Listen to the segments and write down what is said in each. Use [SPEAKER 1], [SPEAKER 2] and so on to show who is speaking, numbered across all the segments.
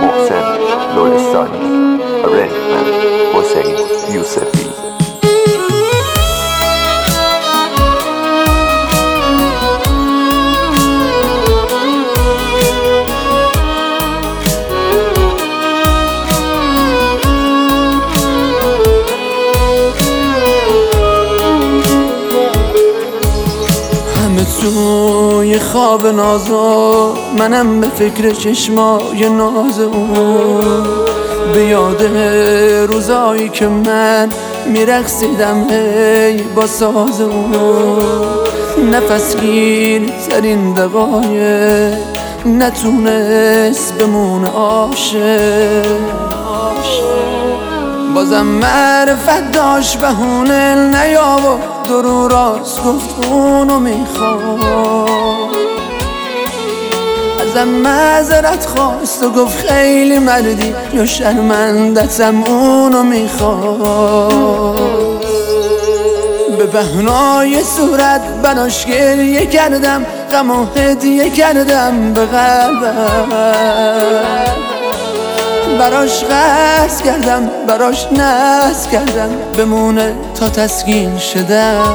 [SPEAKER 1] محسن لرستانی. Arrangement حسین یوسفی.
[SPEAKER 2] توی خواب نازا منم به فکر چشمای ناز اون، به یاد روزایی که من میرقصیدم هی با ساز اون. نفس گیر ترین دقایق نتونست بمونه عاشق، بازم معرفت داشت بهونه نیاورد درو راست گفت اونو میخواد. ازم معذرت خواست و گفت خیلی مردی یا شرمندتم اونو میخواد. به بهنای صورت براش گریه کردم، غم و هدیه کردم به قلبم، براش قصد کردم براش ناز کردم بمونه تا تسکین شدم.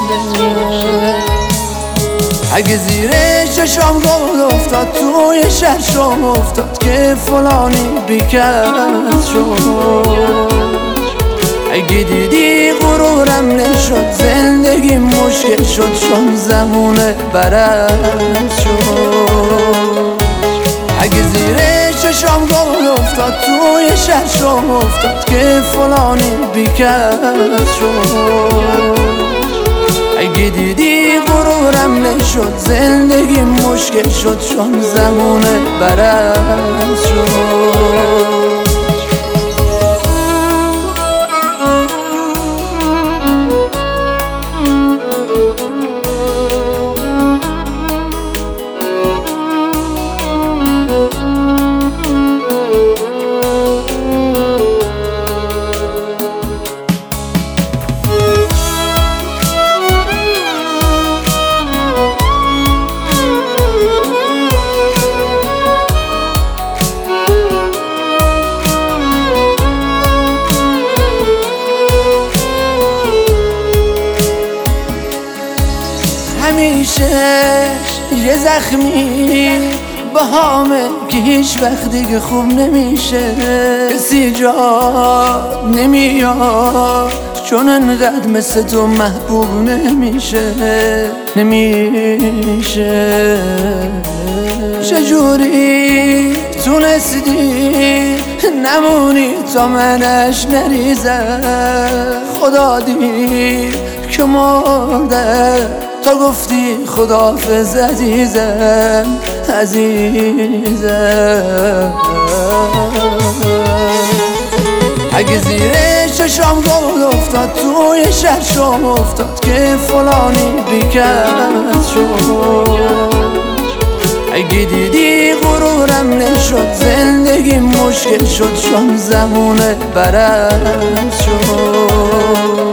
[SPEAKER 2] اگه زیر چشام گل افتاد توی شرشم افتاد که فلانی بیکس شد. اگه دیدی غرورم نشد زندگی مشکل شد چون زمونه برعکس شد. اگه زیر چشام گل افتاد توی شرشم افتاد که فلانی بیکس شد. اگه دیدی غرورم نشد زندگی مشکل شد چون زمونه برعکس شد. همیشه یه زخمی با همه که هیچ وقت دیگه خوب نمیشه. کسی جا نمیاد چون انقدر مثل تو محبوب نمیشه. چجوری تونستی نمونی تا منش نریزم؟ خدا دید که مرده تا گفتی خداحافظ عزیزم عزیزم. اگه زیر چشام گل افتاد توی شرشم افتاد که فلانی بیکس شد. اگه دیدی غرورم نشد زندگی مشکل شد چون زمونه برعکس شد.